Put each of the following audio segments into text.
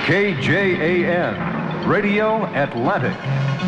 KJAN, Radio Atlantic.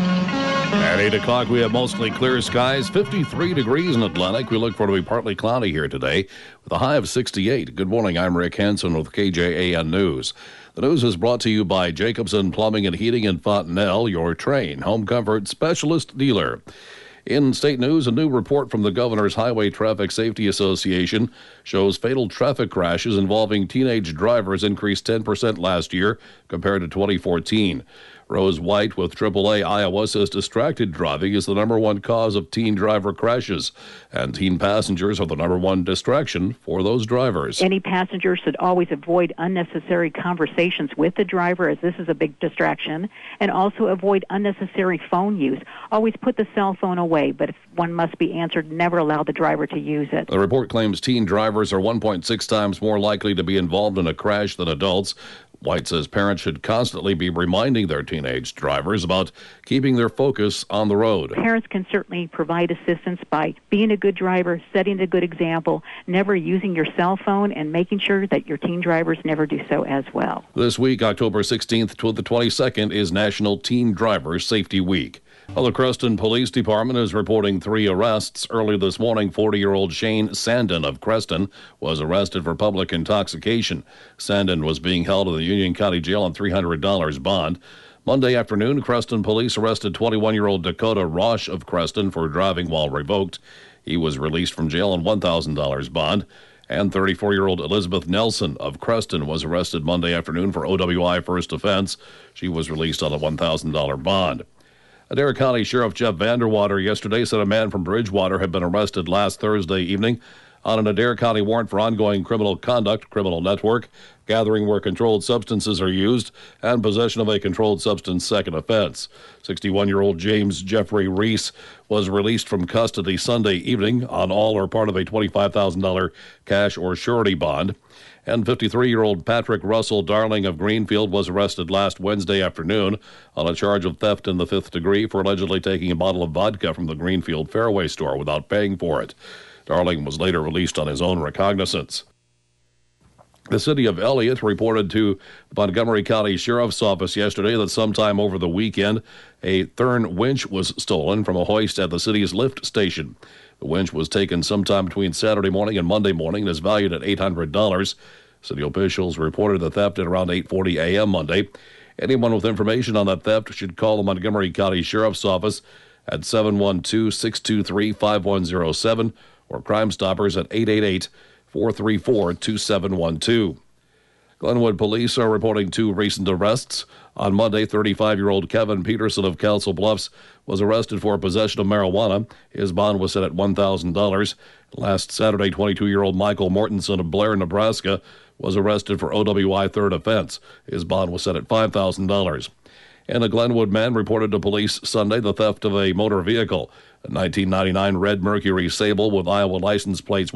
At 8 o'clock, we have mostly clear skies, 53 degrees in Atlantic. We look for it to be partly cloudy here today with a high of 68. Good morning, I'm Rick Hansen with KJAN News. The news is brought to you by Jacobson Plumbing and Heating in Fontenelle, your Trane home comfort specialist dealer. In state news, a new report from the Governor's Highway Traffic Safety Association shows fatal traffic crashes involving teenage drivers increased 10% last year compared to 2014. Rose White with AAA Iowa says distracted driving is the number one cause of teen driver crashes, and teen passengers are the number one distraction for those drivers. Any passenger should always avoid unnecessary conversations with the driver, as this is a big distraction, and also avoid unnecessary phone use. Always put the cell phone away, but if one must be answered, never allow the driver to use it. The report claims teen drivers are 1.6 times more likely to be involved in a crash than adults. White says parents should constantly be reminding their teenage drivers about keeping their focus on the road. Parents can certainly provide assistance by being a good driver, setting a good example, never using your cell phone, and making sure that your teen drivers never do so as well. This week, October 16th to the 22nd, is National Teen Driver Safety Week. Well, the Creston Police Department is reporting 3 arrests. Early this morning, 40-year-old Shane Sandin of Creston was arrested for public intoxication. Sandin was being held in the Union County Jail on $300 bond. Monday afternoon, Creston police arrested 21-year-old Dakota Rosh of Creston for driving while revoked. He was released from jail on $1,000 bond. And 34-year-old Elizabeth Nelson of Creston was arrested Monday afternoon for OWI first offense. She was released on a $1,000 bond. Adair County Sheriff Jeff Vanderwater yesterday said a man from Bridgewater had been arrested last Thursday evening on an Adair County warrant for ongoing criminal conduct, criminal network, gathering where controlled substances are used, and possession of a controlled substance second offense. 61-year-old James Jeffrey Reese was released from custody Sunday evening on all or part of a $25,000 cash or surety bond. And 53-year-old Patrick Russell Darling of Greenfield was arrested last Wednesday afternoon on a charge of theft in the 5th degree for allegedly taking a bottle of vodka from the Greenfield Fairway store without paying for it. Darling was later released on his own recognizance. The city of Elliott reported to the Montgomery County Sheriff's Office yesterday that sometime over the weekend, a Thurn winch was stolen from a hoist at the city's lift station. The winch was taken sometime between Saturday morning and Monday morning and is valued at $800. City officials reported the theft at around 8:40 a.m. Monday. Anyone with information on that theft should call the Montgomery County Sheriff's Office at 712-623-5107 or Crime Stoppers at 888-434-2712. Glenwood police are reporting 2 recent arrests. On Monday, 35-year-old Kevin Peterson of Council Bluffs was arrested for possession of marijuana. His bond was set at $1,000. Last Saturday, 22-year-old Michael Mortensen of Blair, Nebraska, was arrested for OWI third offense. His bond was set at $5,000. And a Glenwood man reported to police Sunday the theft of a motor vehicle. A 1999 red Mercury Sable with Iowa license plates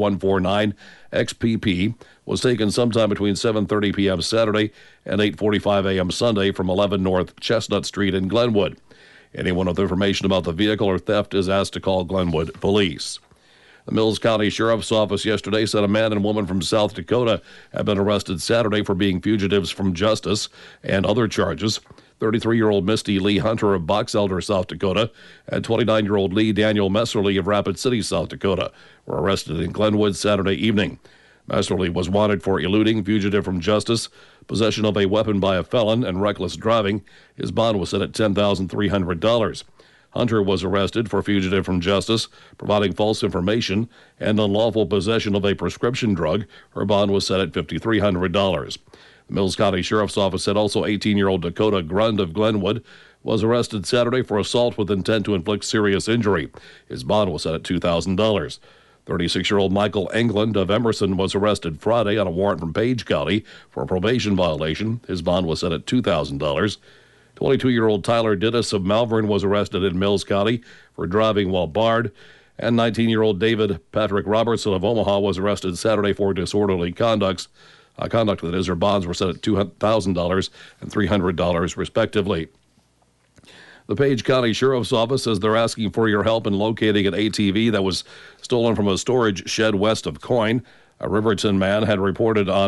149XPP was taken sometime between 7:30 p.m. Saturday and 8:45 a.m. Sunday from 11 North Chestnut Street in Glenwood. Anyone with information about the vehicle or theft is asked to call Glenwood Police. The Mills County Sheriff's Office yesterday said a man and woman from South Dakota have been arrested Saturday for being fugitives from justice and other charges. 33-year-old Misty Lee Hunter of Box Elder, South Dakota, and 29-year-old Lee Daniel Messerly of Rapid City, South Dakota, were arrested in Glenwood Saturday evening. Messerly was wanted for eluding, fugitive from justice, possession of a weapon by a felon, and reckless driving. His bond was set at $10,300. Hunter was arrested for fugitive from justice, providing false information, and unlawful possession of a prescription drug. Her bond was set at $5,300. The Mills County Sheriff's Office said also 18-year-old Dakota Grund of Glenwood was arrested Saturday for assault with intent to inflict serious injury. His bond was set at $2,000. 36-year-old Michael England of Emerson was arrested Friday on a warrant from Page County for a probation violation. His bond was set at $2,000. 22-year-old Tyler Dittus of Malvern was arrested in Mills County for driving while barred. And 19-year-old David Patrick Robertson of Omaha was arrested Saturday for disorderly conduct. Her bonds were set at $2,000 and $300, respectively. The Page County Sheriff's Office says they're asking for your help in locating an ATV that was stolen from a storage shed west of Coyne. A Riverton man had reported on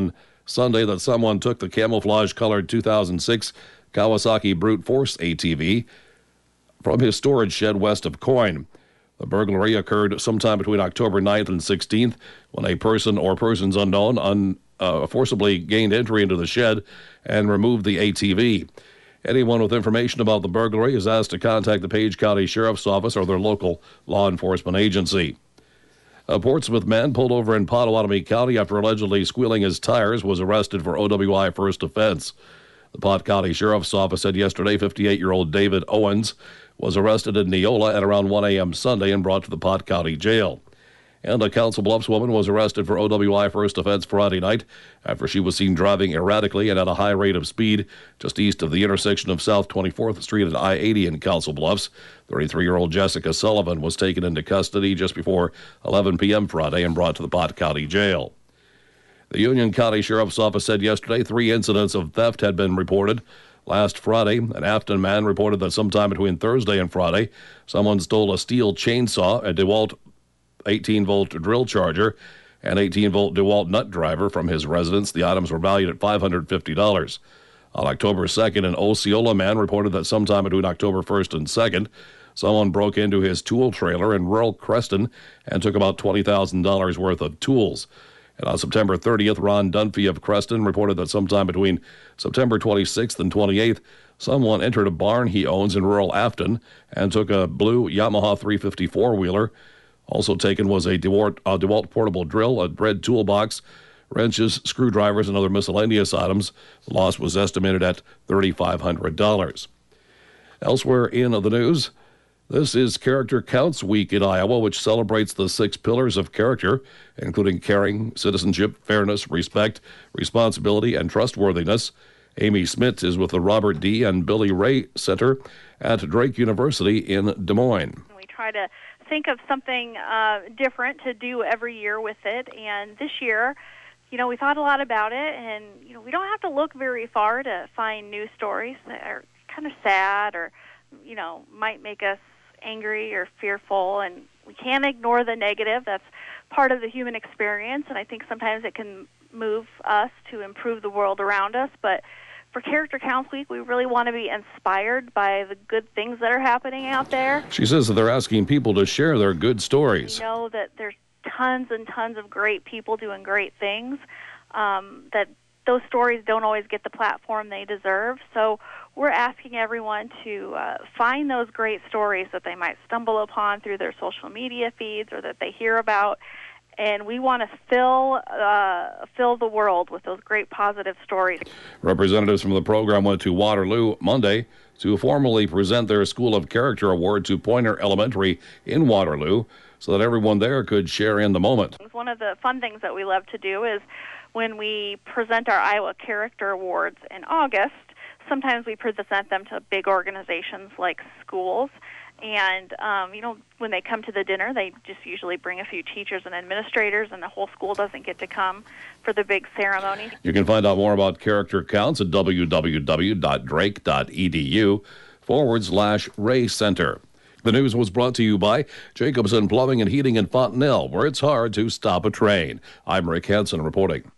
Sunday that someone took the camouflage-colored 2006 Kawasaki Brute Force ATV from his storage shed west of Coyne. The burglary occurred sometime between October 9th and 16th when a person or persons unknown forcibly gained entry into the shed and removed the ATV. Anyone with information about the burglary is asked to contact the Page County Sheriff's Office or their local law enforcement agency. A Portsmouth man pulled over in Potawatomi County after allegedly squealing his tires was arrested for OWI first offense. The Pot County Sheriff's Office said yesterday 58-year-old David Owens was arrested in Neola at around 1 a.m. Sunday and brought to the Pot County Jail. And a Council Bluffs woman was arrested for OWI first offense Friday night after she was seen driving erratically and at a high rate of speed just east of the intersection of South 24th Street and I-80 in Council Bluffs. 33-year-old Jessica Sullivan was taken into custody just before 11 p.m. Friday and brought to the Pot County Jail. The Union County Sheriff's Office said yesterday 3 incidents of theft had been reported. Last Friday, an Afton man reported that sometime between Thursday and Friday, someone stole a steel chainsaw, a DeWalt 18-volt drill charger, and 18-volt DeWalt nut driver from his residence. The items were valued at $550. On October 2nd, an Osceola man reported that sometime between October 1st and 2nd, someone broke into his tool trailer in rural Creston and took about $20,000 worth of tools. And on September 30th, Ron Dunphy of Creston reported that sometime between September 26th and 28th, someone entered a barn he owns in rural Afton and took a blue Yamaha 350 four-wheeler. Also taken was a DeWalt portable drill, a red toolbox, wrenches, screwdrivers, and other miscellaneous items. The loss was estimated at $3,500. Elsewhere in the news, this is Character Counts Week in Iowa, which celebrates the 6 pillars of character, including caring, citizenship, fairness, respect, responsibility, and trustworthiness. Amy Smith is with the Robert D. and Billy Ray Center at Drake University in Des Moines. We try to think of something different to do every year with it, and this year, we thought a lot about it, and we don't have to look very far to find news stories that are kind of sad or might make us angry or fearful, and we can't ignore the negative. That's part of the human experience, and I think sometimes it can move us to improve the world around us. But for Character Counts Week, we really want to be inspired by the good things that are happening out there. She says that they're asking people to share their good stories. We know that there's tons and tons of great people doing great things, that those stories don't always get the platform they deserve. So we're asking everyone to find those great stories that they might stumble upon through their social media feeds or that they hear about. And we want to fill the world with those great positive stories. Representatives from the program went to Waterloo Monday to formally present their School of Character Award to Pointer Elementary in Waterloo so that everyone there could share in the moment. One of the fun things that we love to do is when we present our Iowa Character Awards in August, sometimes we present them to big organizations like schools. And, when they come to the dinner, they just usually bring a few teachers and administrators, and the whole school doesn't get to come for the big ceremony. You can find out more about Character Counts at www.drake.edu/Ray Center. The news was brought to you by Jacobson Plumbing and Heating in Fontenelle, where it's hard to stop a train. I'm Rick Hansen reporting.